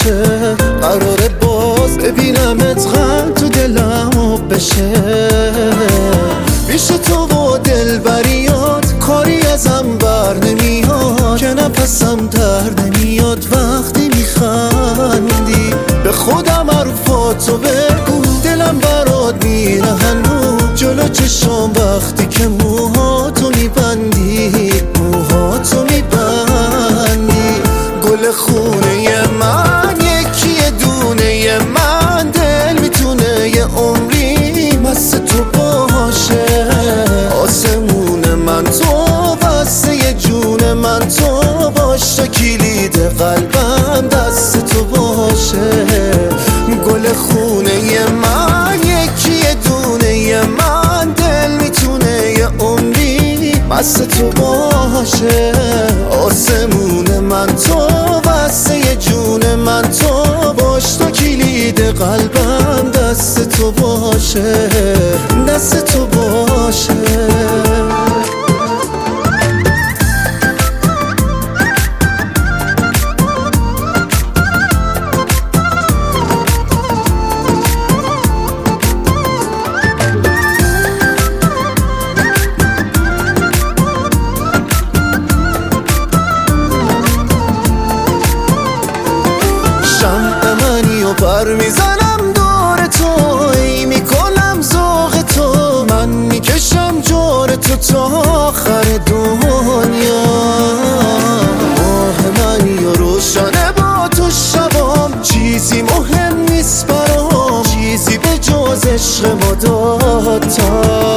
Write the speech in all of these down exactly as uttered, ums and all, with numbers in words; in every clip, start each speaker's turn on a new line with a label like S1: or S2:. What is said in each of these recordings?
S1: باشه، قراره باز ببینمت غم تو دلم بشه. پیش تو و دلبریات کاری ازم بر نمیاد، که نفسم در نمیاد وقتی میخندی. به خودم حرفاتو بگو، دلم برات میره هنوز جلو چشم وقتی که موهاتو میبندی، موهاتو میبندی. گل خونه من یکی دونه من، دل میتونه یه عمری مست تو باشه. آسمون من تو، واسه یه جون من تو باش، تا کلید قلبم دست تو باشه. گل خونه من یکی دونه من، دل میتونه یه عمری مست تو باشه. آسمون من تو، واسه یه جون من تو باش، تا کلید قلبم دست تو باشه، دست تو باشه. پر میزنم دور تو، ای میکنم ذوق تو، من میکشم جور تو تا آخر دنیا. ماه منی و روشنه با تو شبام، چیزی مهم نیست برام، چیزی به جز عشق ما دوتا،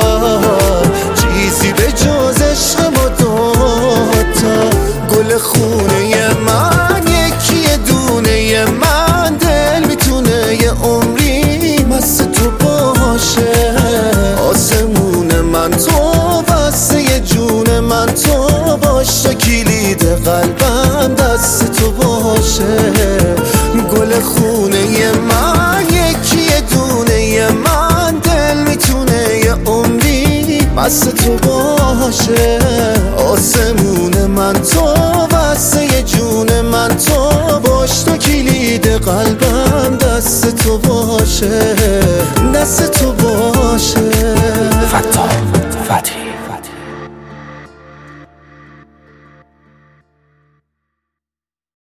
S1: چیزی به جز عشق ما دوتا. گل خونه من یکی دونه من، دل میتونه یه عمری مست تو باشه. آسمون من تو، واسه یه جون من تو باش، تا کلید قلبم دست تو باشه. گل خونه من یکی دونه من، دل میتونه یه عمری مست تو باشه. آسمون من تو، واسه یه جون من تو باش، تا کلید قلبم دست تو باشه، دست